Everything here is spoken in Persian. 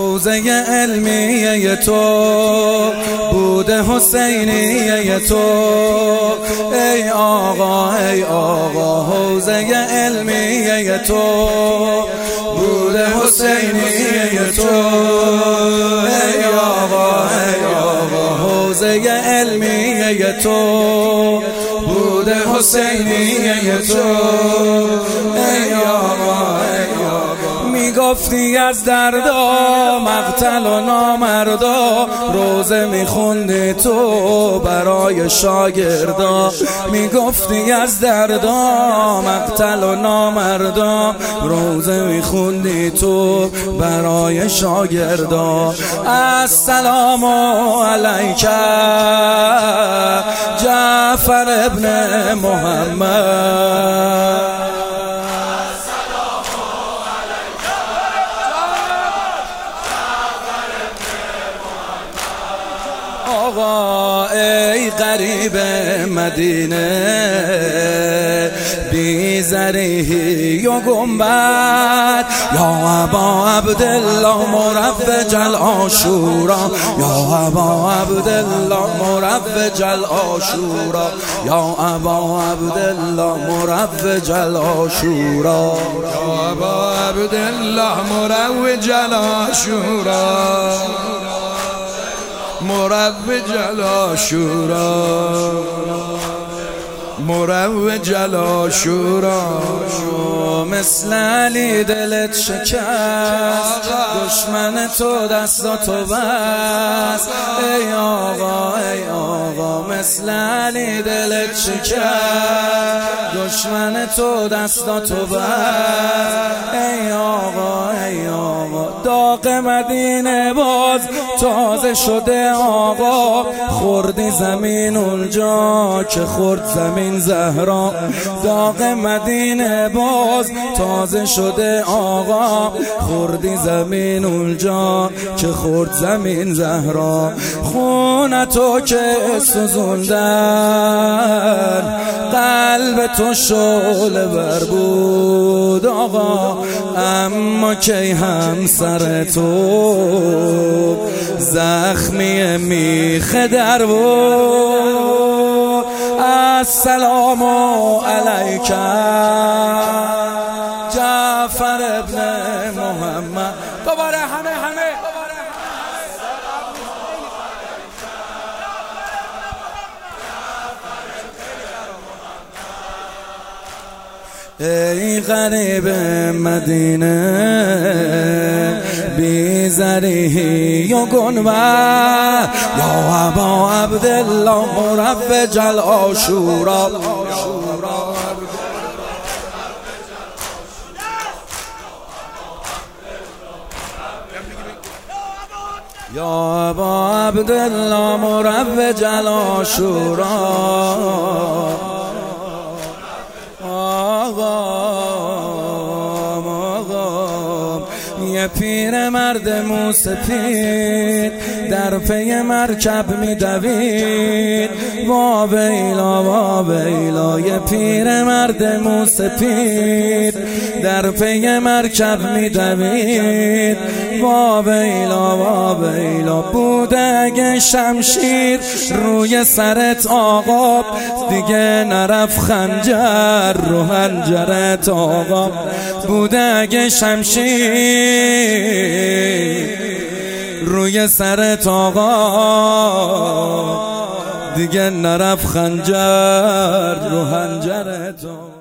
حوزه علمیه تو بوده حسینیه تو ای آقا ای آقا حوزه علمیه تو بوده حسینیه تو ای آقا ای آقا حوزه علمیه تو بوده حسینیه تو ای آقا ای آقا میگفتی از دردا مقتل و نامردا روزه میخوندی تو برای شاگردا میگفتی از دردا مقتل و نامردا روزه میخوندی تو برای شاگردا السلام علیک جعفر ابن محمد آقا ای غریب مدینه بی زریحی و گنبد یا ابا عبدالله مروج العاشورا یا ابا عبدالله مروج العاشورا یا ابا عبدالله مروج العاشورا یا ابا عبدالله مروج العاشورا مروج العاشورا مروج العاشورا مثل علی دلت شکست دشمن تو دستاتو بست ای آقا ای آقا مثل علی دلت شکست دشمن تو دستاتو بست ای آقا ای آقا داغ مدینه باز تازه شده آقا خوردی زمین اونجا که خورد زمین زهرا داغ مدینه باز تازه شده آقا خوردی زمین اونجا که خورد زمین زهرا خونتو که سوزوندن قلب تو شعله بر بود آقا اما کی همسر تو زخمی میخ در بود السلام علیک جعفر ابن محمد دوباره همه ای غریب مدینه بی زریحی و گنبد یا ابا عبدالله مروج العاشورا یا ابا عبدالله مروج العاشورا یه پیر مرد موسپید در پی مرکب میدوید وا ویلا یه پیر مرد موسپید در پی مرکب میدوید وا ویلا بوده اگه شمشیر روی سرت آقا دیگه نرف خنجر رو حنجرت آقا بوده اگه شمشیر روی سرت آقا دیگه نرف خنجر رو حنجرت آقا